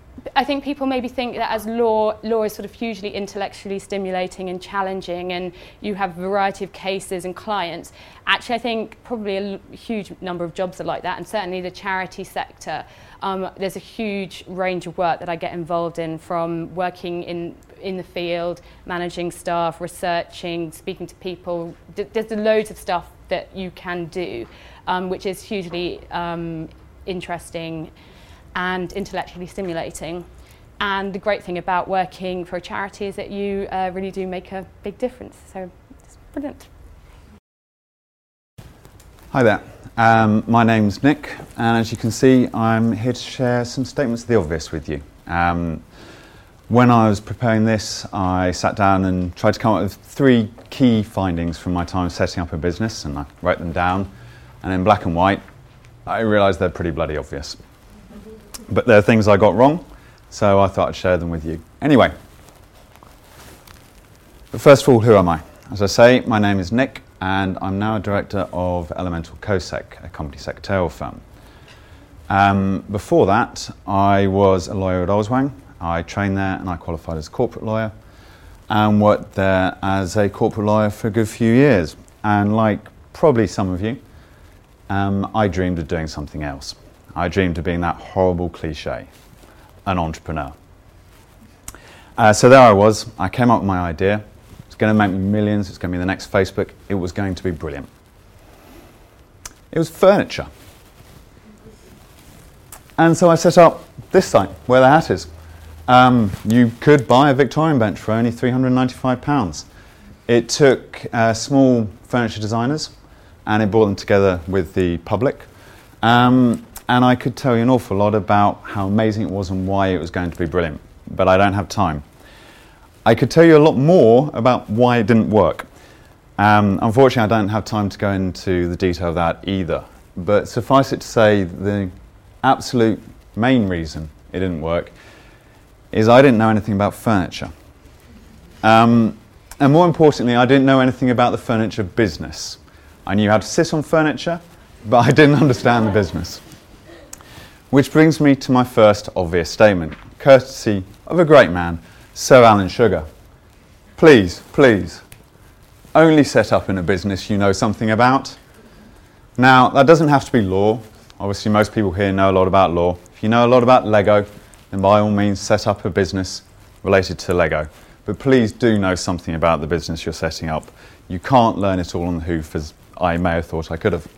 I think people maybe think that as law, law is sort of hugely intellectually stimulating and challenging, and you have a variety of cases and clients. Actually, I think probably a l- huge number of jobs are like that, and certainly the charity sector. Um, there's a huge range of work that I get involved in, from working in in the field, managing staff, researching, speaking to people. D- there's loads of stuff that you can do, um, which is hugely um, interesting and intellectually stimulating. And the great thing about working for a charity is that you uh, really do make a big difference. So it's brilliant. Hi there, um, my name's Nick, and as you can see, I'm here to share some statements of the obvious with you. Um, when I was preparing this, I sat down and tried to come up with three key findings from my time setting up a business, and I wrote them down, and in black and white, I realised they're pretty bloody obvious. But there are things I got wrong, so I thought I'd share them with you. Anyway, but first of all, who am I? As I say, my name is Nick, and I'm now a director of Elemental CoSec, a company secretarial firm. Um, before that, I was a lawyer at Olswang. I trained there and I qualified as a corporate lawyer, and worked there as a corporate lawyer for a good few years. And like probably some of you, um, I dreamed of doing something else. I dreamed of being that horrible cliche, an entrepreneur. Uh, so there I was. I came up with my idea. It's going to make me millions. It's going to be the next Facebook. It was going to be brilliant. It was furniture. And so I set up this site, Where the Hat Is. Um, you could buy a Victorian bench for only three hundred ninety-five pounds. It took uh, small furniture designers and it brought them together with the public. Um, and I could tell you an awful lot about how amazing it was and why it was going to be brilliant, but I don't have time. I could tell you a lot more about why it didn't work. Um, unfortunately, I don't have time to go into the detail of that either, but suffice it to say the absolute main reason it didn't work is I didn't know anything about furniture. Um, and more importantly, I didn't know anything about the furniture business. I knew how to sit on furniture, but I didn't understand the business. Which brings me to my first obvious statement, courtesy of a great man, Sir Alan Sugar. Please, please, only set up in a business you know something about. Now, that doesn't have to be law. Obviously, most people here know a lot about law. If you know a lot about Lego, then by all means set up a business related to Lego. But please do know something about the business you're setting up. You can't learn it all on the hoof, as I may have thought I could have.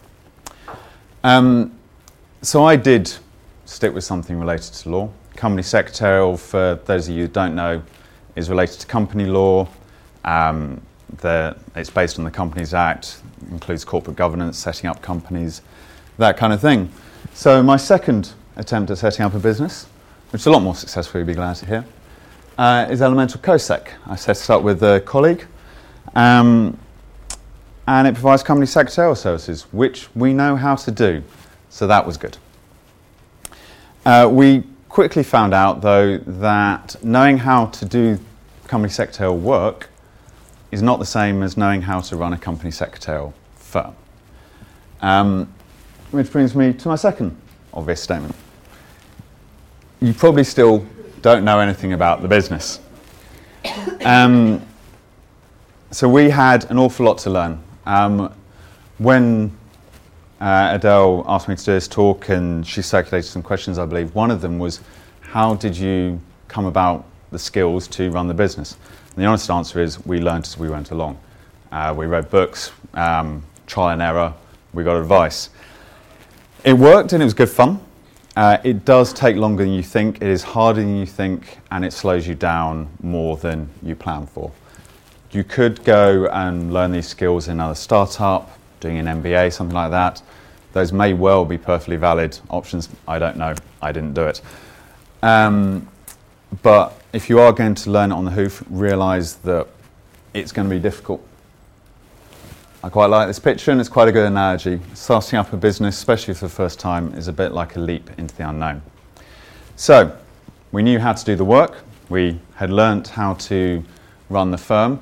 Um, so I did stick with something related to law. Company secretarial, for those of you who don't know, is related to company law. Um, the, it's based on the Companies Act, includes corporate governance, setting up companies, that kind of thing. So my second attempt at setting up a business, which is a lot more successful, you'll be glad to hear, uh, is Elemental CoSec. I set it up with a colleague, um, and it provides company secretarial services, which we know how to do, so that was good. Uh, we quickly found out, though, that knowing how to do company secretarial work is not the same as knowing how to run a company secretarial firm. Um, which brings me to my second obvious statement. You probably still don't know anything about the business. Um, so we had an awful lot to learn. Um, when uh, Adele asked me to do this talk and she circulated some questions, I believe, one of them was, how did you come about the skills to run the business? And the honest answer is, we learned as we went along. Uh, we read books, um, trial and error, we got advice. It worked and it was good fun. Uh, it does take longer than you think, it is harder than you think, and it slows you down more than you plan for. You could go and learn these skills in another startup, doing an M B A, something like that. Those may well be perfectly valid options. I don't know, I didn't do it. Um, but if you are going to learn it on the hoof, realise that it's going to be difficult. I quite like this picture, and it's quite a good analogy. Starting up a business, especially for the first time, is a bit like a leap into the unknown. So, we knew how to do the work. We had learnt how to run the firm.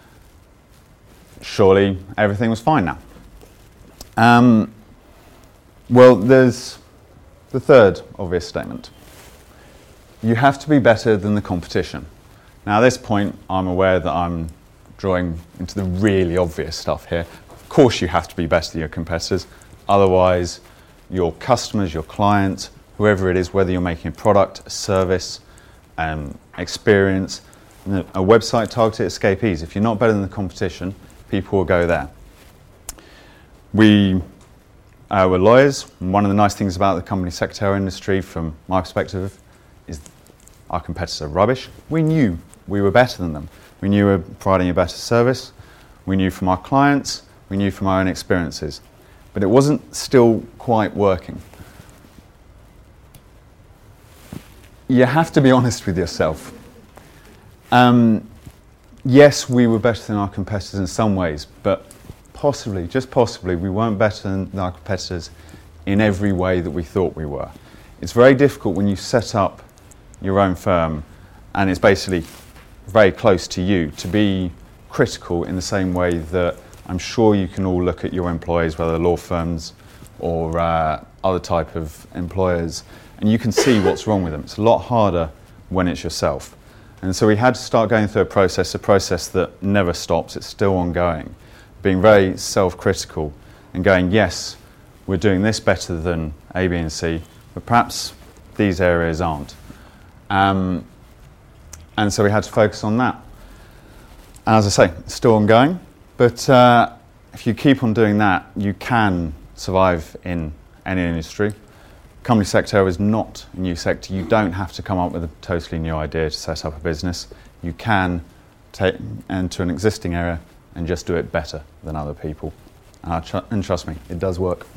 Surely everything was fine now. Um, well, there's the third obvious statement. You have to be better than the competition. Now, at this point, I'm aware that I'm drawing into the really obvious stuff here. Of course you have to be better than your competitors, otherwise your customers, your clients, whoever it is, whether you're making a product, a service, um, experience, a website targeted at escapees, if you're not better than the competition, people will go there. We uh, were lawyers, and one of the nice things about the company secretarial industry from my perspective is our competitors are rubbish. We knew we were better than them. We knew we were providing a better service, we knew from our clients, we knew from our own experiences. But it wasn't still quite working. You have to be honest with yourself. Um, yes, we were better than our competitors in some ways, but possibly, just possibly, we weren't better than our competitors in every way that we thought we were. It's very difficult when you set up your own firm and it's basically very close to you to be critical in the same way that I'm sure you can all look at your employees, whether law firms or uh, other type of employers, and you can see what's wrong with them. It's a lot harder when it's yourself. And so we had to start going through a process, a process that never stops, it's still ongoing, being very self-critical and going, yes, we're doing this better than A, B and C, but perhaps these areas aren't. Um, and so we had to focus on that. And as I say, it's still ongoing, but uh, if you keep on doing that, you can survive in any industry. Company secretarial is not a new sector. You don't have to come up with a totally new idea to set up a business. You can take into an existing area and just do it better than other people. Uh, tr- and trust me, it does work.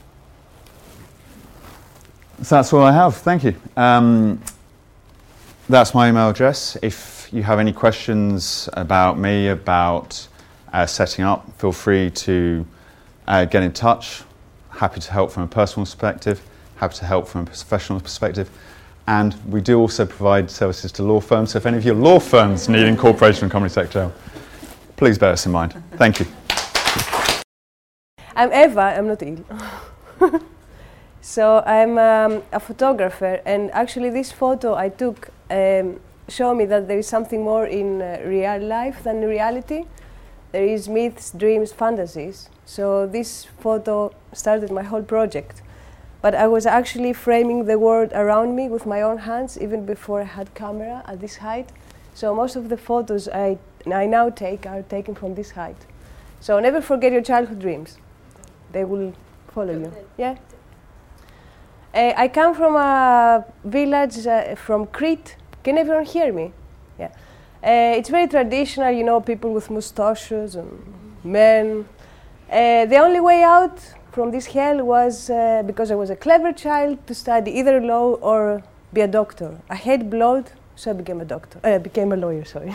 So that's all I have. Thank you. Um, that's my email address. If you have any questions about me, about uh, setting up, feel free to uh, get in touch. Happy to help from a personal perspective. Happy to help from a professional perspective. And we do also provide services to law firms. So if any of your law firms need incorporation and company secretarial, please bear us in mind. Thank you. I'm Eva, I'm not ill. So I'm um, a photographer, and actually this photo I took um, show me that there is something more in uh, real life than reality. There is myths, dreams, fantasies. So this photo started my whole project. But I was actually framing the world around me with my own hands even before I had camera at this height. So most of the photos I, I now take are taken from this height. So never forget your childhood dreams. They will follow you. Yeah. Uh, I come from a village uh, from Crete. Can everyone hear me? Yeah. Uh, it's very traditional, you know, people with mustaches and men. Uh, the only way out from this hell was, uh, because I was a clever child, to study either law or be a doctor. I hate blood, so I became a doctor. I uh, became a lawyer, sorry.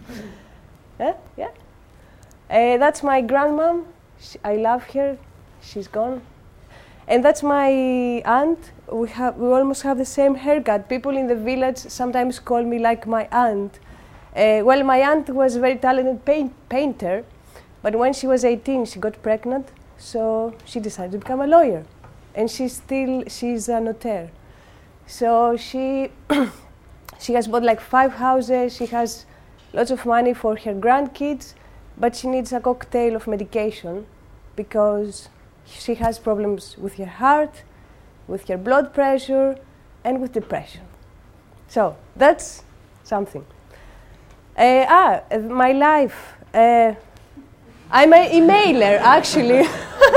uh, yeah. Uh, that's my grandmom. She, I love her. She's gone. And that's my aunt. We have, we almost have the same haircut. People in the village sometimes call me like my aunt. Uh, well, my aunt was a very talented paint, painter, but when she was eighteen, she got pregnant. So she decided to become a lawyer, and she's still, she's a notaire. So she, she has bought like five houses, she has lots of money for her grandkids, but she needs a cocktail of medication because she has problems with her heart, with her blood pressure, and with depression. So that's something. Uh, ah, uh, my life. Uh, I'm an emailer, actually.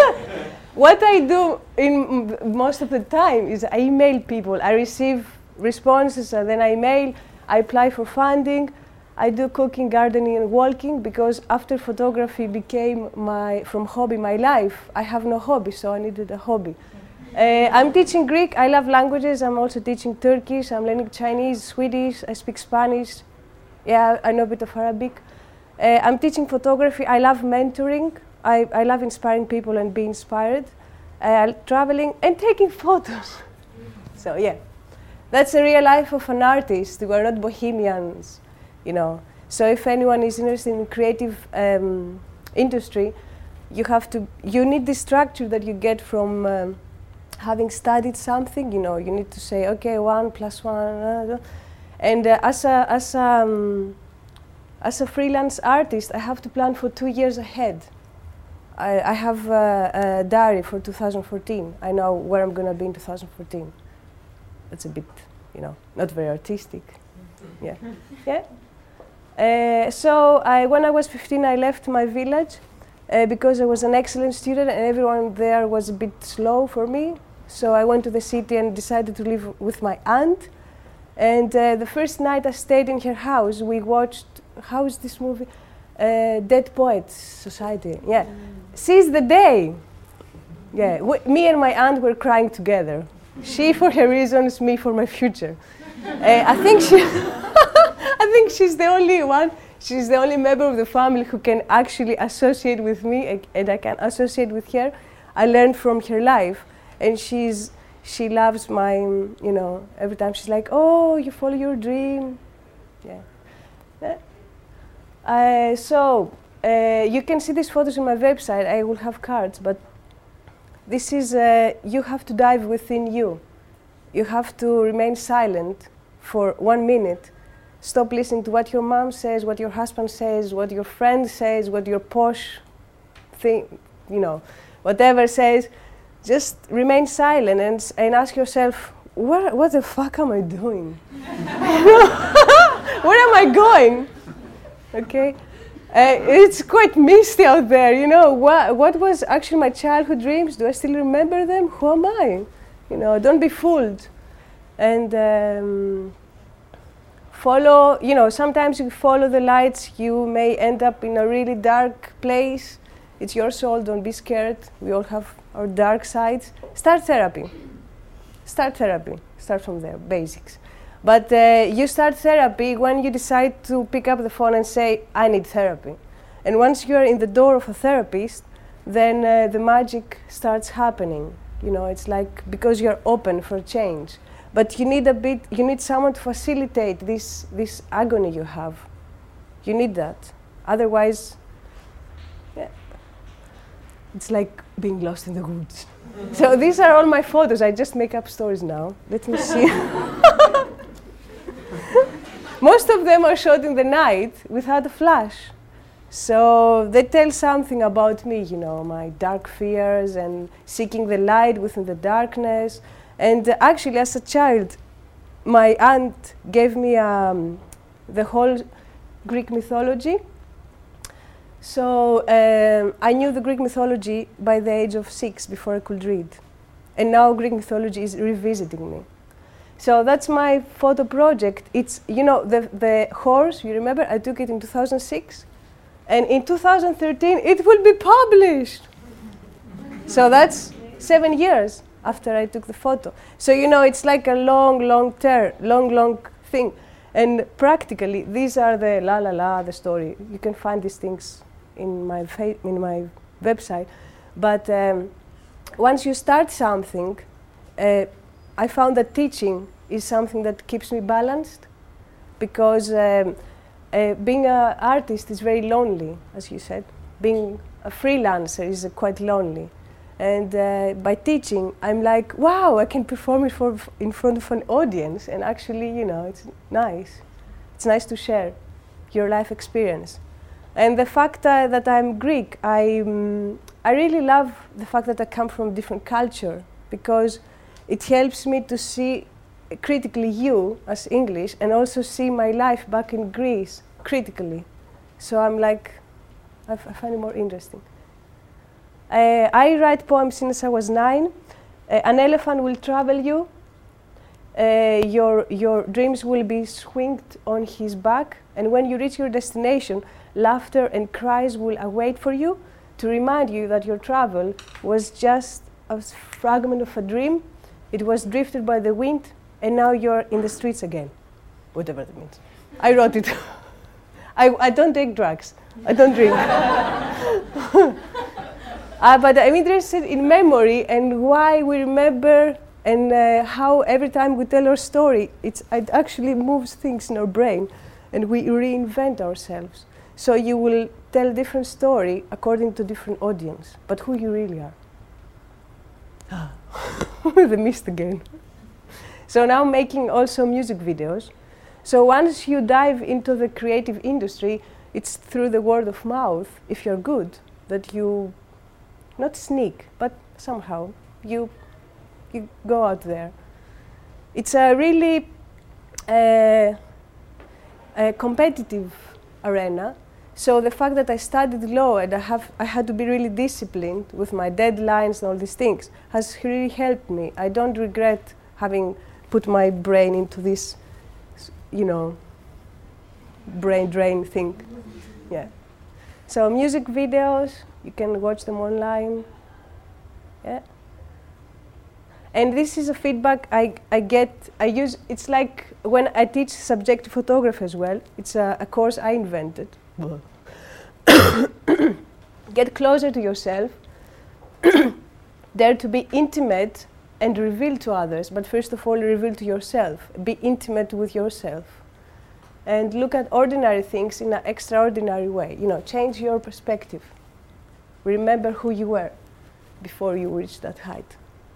What I do in m most of the time is I email people. I receive responses, and then I email. I apply for funding. I do cooking, gardening, and walking, because after photography became my, from hobby, my life, I have no hobby, so I needed a hobby. Uh, I'm teaching Greek. I love languages. I'm also teaching Turkish. I'm learning Chinese, Swedish. I speak Spanish. Yeah, I know a bit of Arabic. Uh, I'm teaching photography. I love mentoring. I, I love inspiring people and being inspired. Uh, traveling and taking photos. So yeah, that's the real life of an artist. We are not bohemians, you know. So if anyone is interested in creative um, industry, you have to, you need the structure that you get from um, having studied something. You know, you need to say, okay, one plus one, uh, and uh, as a as a um, As a freelance artist, I have to plan for two years ahead. I, I have a, a diary for two thousand fourteen. I know where I'm going to be in two thousand fourteen. That's a bit, you know, not very artistic. Yeah. Yeah. Uh, so I, when I was fifteen, I left my village uh, because I was an excellent student and everyone there was a bit slow for me. So I went to the city and decided to live with my aunt. And uh, the first night I stayed in her house, we watched, how is this movie? Uh, Dead Poets Society. Yeah. Mm. Seize the Day. Yeah. W me and my aunt were crying together. She for her reasons, me for my future. uh, I think she, I think she's the only one. She's the only member of the family who can actually associate with me, and I can associate with her. I learned from her life, and she's. She loves my, you know, every time she's like, oh, you follow your dream. Yeah. yeah. Uh, so, uh, you can see these photos on my website. I will have cards, but this is, uh, you have to dive within you. You have to remain silent for one minute. Stop listening to what your mom says, what your husband says, what your friend says, what your posh thing, you know, whatever says. Just remain silent and, and ask yourself, what, what the fuck am I doing? Where am I going? Okay. Uh, it's quite misty out there, you know. What, what was actually my childhood dreams? Do I still remember them? Who am I? You know, don't be fooled. And um, follow, you know, sometimes you follow the lights, you may end up in a really dark place. It's your soul, don't be scared. We all have our dark sides. Start therapy. Start therapy. Start from there, basics. But uh, you start therapy when you decide to pick up the phone and say, I need therapy. And once you're in the door of a therapist, then uh, the magic starts happening. You know, it's like because you're open for change. But you need a bit, you need someone to facilitate this, this agony you have. You need that. Otherwise, yeah, it's like being lost in the woods. So these are all my photos. I just make up stories now. Let me see. Most of them are shot in the night without a flash. So they tell something about me, you know, my dark fears and seeking the light within the darkness. And uh, actually, as a child, my aunt gave me um, the whole Greek mythology. So um, I knew the Greek mythology by the age of six before I could read. And now Greek mythology is revisiting me. So that's my photo project. It's, you know, the, the horse, you remember, I took it in two thousand six. And in two thousand thirteen, it will be published. So that's seven years after I took the photo. So, you know, it's like a long, long term, long, long thing. And practically, these are the la la la, the story. You can find these things in my, fa in my website. But um, once you start something, uh, I found that teaching is something that keeps me balanced, because um, uh, being an artist is very lonely, as you said. Being a freelancer is uh, quite lonely. And uh, by teaching, I'm like, wow, I can perform it for f in front of an audience. And actually, you know, it's nice. It's nice to share your life experience. And the fact uh, that I'm Greek, I, um, I really love the fact that I come from a different culture, because it helps me to see critically you as English, and also see my life back in Greece critically. So I'm like, I, f I find it more interesting. Uh, I write poems since I was nine. Uh, an elephant will travel you. Uh, your, your dreams will be swinged on his back. And when you reach your destination, laughter and cries will await for you to remind you that your travel was just a fragment of a dream. It was drifted by the wind, and now you're in the streets again. Whatever that means. I wrote it. I, I don't take drugs. I don't drink. uh, but I'm interested in memory and why we remember, and uh, how every time we tell our story, it's, it actually moves things in our brain, and we reinvent ourselves. So you will tell a different story according to different audience, but who you really are. The mist again. So now I'm making also music videos. So once you dive into the creative industry, it's through the word of mouth, if you're good, that you not sneak, but somehow you, you go out there. It's a really uh, a competitive arena. So the fact that I studied law and I, have, I had to be really disciplined with my deadlines and all these things has really helped me. I don't regret having put my brain into this, you know, brain drain thing. Yeah. So music videos, you can watch them online. Yeah. And this is a feedback I, I get, I use, it's like when I teach subjective photography as well. It's a, a course I invented. Get closer to yourself, dare to be intimate and reveal to others, but first of all reveal to yourself. Be intimate with yourself and look at ordinary things in an extraordinary way. You know, change your perspective. Remember who you were before you reached that height.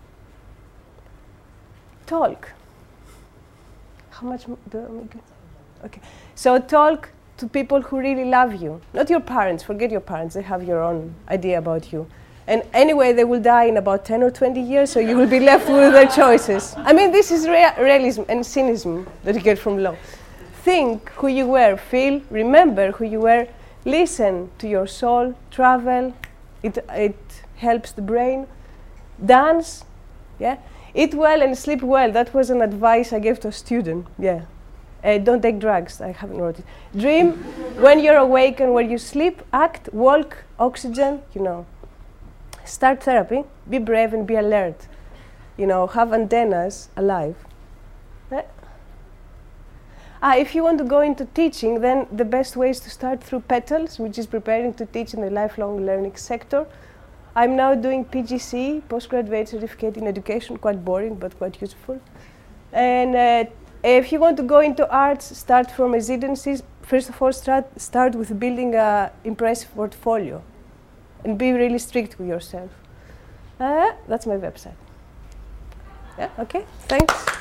Talk. How much do I make it? Okay. So talk to people who really love you. Not your parents, forget your parents, they have your own idea about you. And anyway, they will die in about ten or twenty years, so you will be left with their choices. I mean, this is rea realism and cynicism that you get from law. think who you were, feel, remember who you were, listen to your soul, travel, it, it helps the brain, dance, yeah? Eat well and sleep well. That was an advice I gave to a student, yeah. Uh, don't take drugs, I haven't wrote it. Dream when you're awake and when you sleep, act, walk, oxygen, you know. Start therapy, be brave and be alert. You know, have antennas alive. Uh, ah, if you want to go into teaching, then the best way is to start through PETALS, which is preparing to teach in the lifelong learning sector. I'm now doing P G C, Postgraduate Certificate in Education, quite boring but quite useful. And uh, if you want to go into arts, start from residencies. First of all, start, start with building an impressive portfolio and be really strict with yourself. Uh, that's my website. Yeah, okay, thanks.